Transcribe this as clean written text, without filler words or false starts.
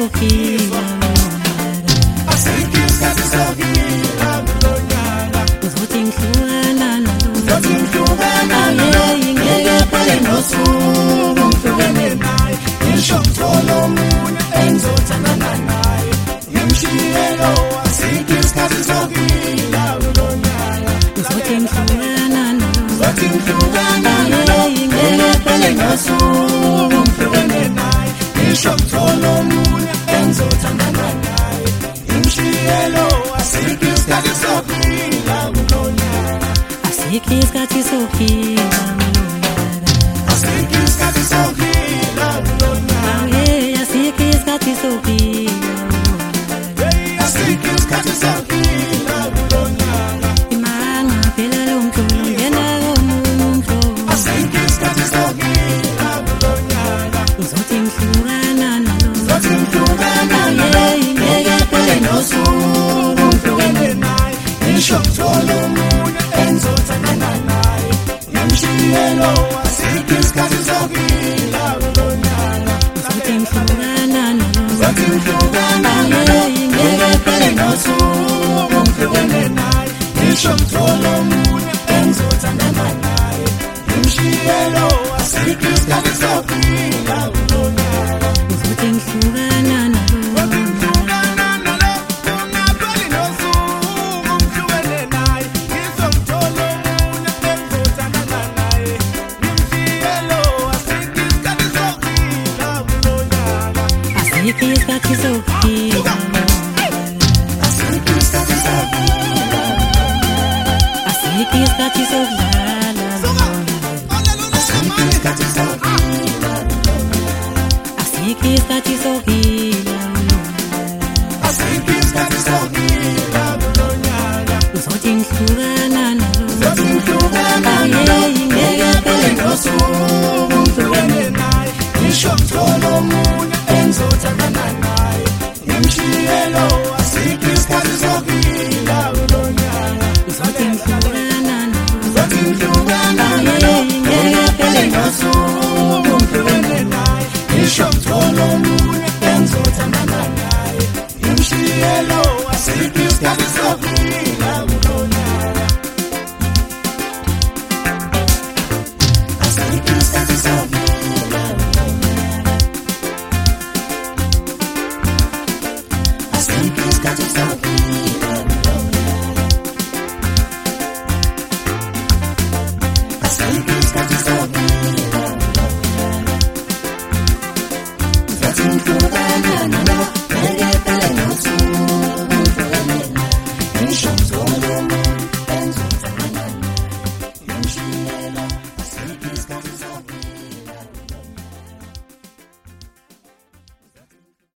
sophia asikho isikhathi sokuphila kulonyaka uzothi ngihlukana uzothi ngihlukana naye ngeke phele nosuku ngihlukene naye ngisho ngithola omunye engizothandana naye ngimshiyelo asikho isikhathi sokuphila kulonyaka uzothi ngihlukana uzothi ngihlukana naye ngeke phele nosuku ngihlukene naye ngisho ngithola omunye engizothandana naye ngimshiyelo asikho isikhathi sokuphila kulonyaka asikho isikhathi sophila asikho isikhathi sokuphila kulonyaka asikho isikhathi sophila asikho isikhathi sokuphila kulonyaka imanga phela lo mhlobo ngena komuntu asikho isikhathi sokuphila kulonyaka uzothi ngihlukana uzothi ngihlukana naye ngeke phele nosuku ngihlukene naye ngisho ngithola omunye engizothandana naye ngimshiyelo asikho isikhathi sokuphila kulonyaka uzothi ngihlukana uzothi ngihlukana naye ngeke phele nosuku ngihlukene naye ngisho ngithola omunye engizothandana naye ngimshiyelo asikho isikhathi sokuphila kulonyaka uzothi ngihlukana asikho isikhathi sokuphila asikho isikhathi sokudlala asikho isikhathi sokuphila uzothi ngihlukana naye ngeke phele nosuku ngihlukene naye ngisho ngithola omunye engizothandana naye ngimshiyelo asikho isikhathi sokuphila kulonyaka uzothi ngihlukana uzothi ngihlukana naye ngeke phele nosuku ngihlukene naye ngisho ngithola omunye engizothandana naye ngimshiyelo asikho isikhathi sokuphila kulonyaka asikho isikhathi sokuphila asikho isikhathi sokuphila asikho isikhathi sokuphila uzothi ngihlukana naye